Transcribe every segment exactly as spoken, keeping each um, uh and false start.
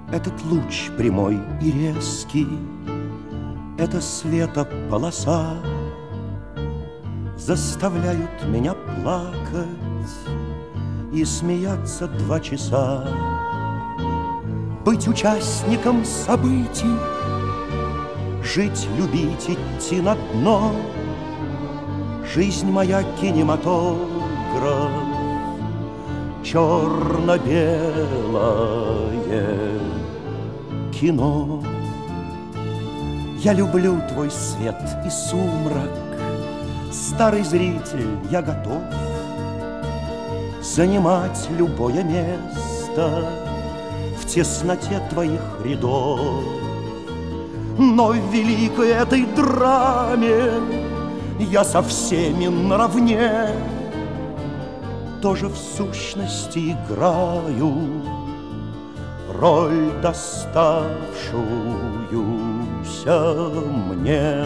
Этот луч прямой и резкий, эта светополоса заставляют меня плакать и смеяться два часа. Быть участником событий, жить, любить, идти на дно. Жизнь моя кинематограф, черно-белое кино. Я люблю твой свет и сумрак, старый зритель, я готов занимать любое место в тесноте твоих рядов. Но в великой этой драме я со всеми наравне тоже в сущности играю роль, доставшуюся мне.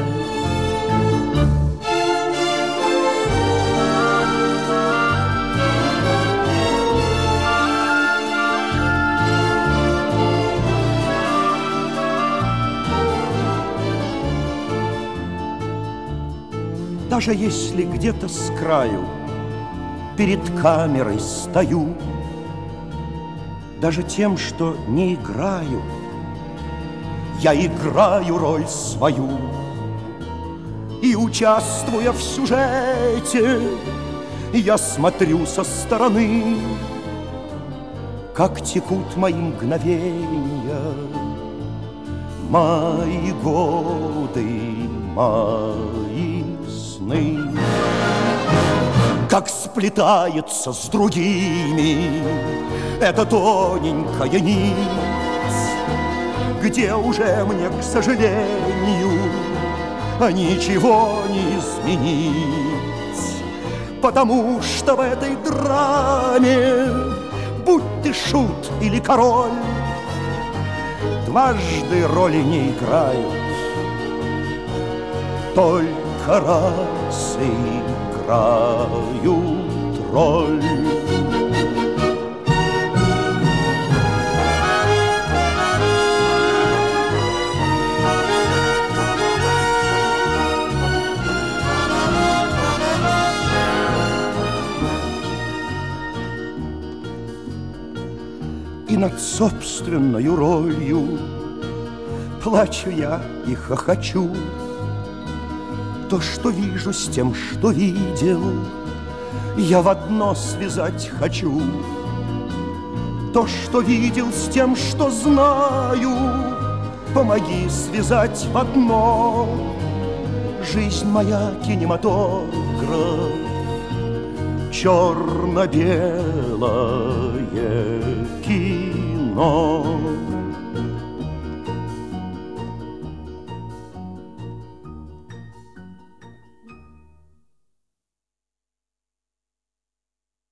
Даже если где-то с краю перед камерой стою, даже тем, что не играю, я играю роль свою. И, участвуя в сюжете, я смотрю со стороны, как текут мои мгновения, мои годы, мои сны. Как сплетается с другими эта тоненькая нить, где уже мне, к сожалению, ничего не изменить. Потому что в этой драме, будь ты шут или король, дважды роли не играют, только раз играют роль. И над собственною ролью плачу я и хохочу. То, что вижу, с тем, что видел, я в одно связать хочу. То, что видел, с тем, что знаю, помоги связать в одно. Жизнь моя кинематограф, черно-белое кино.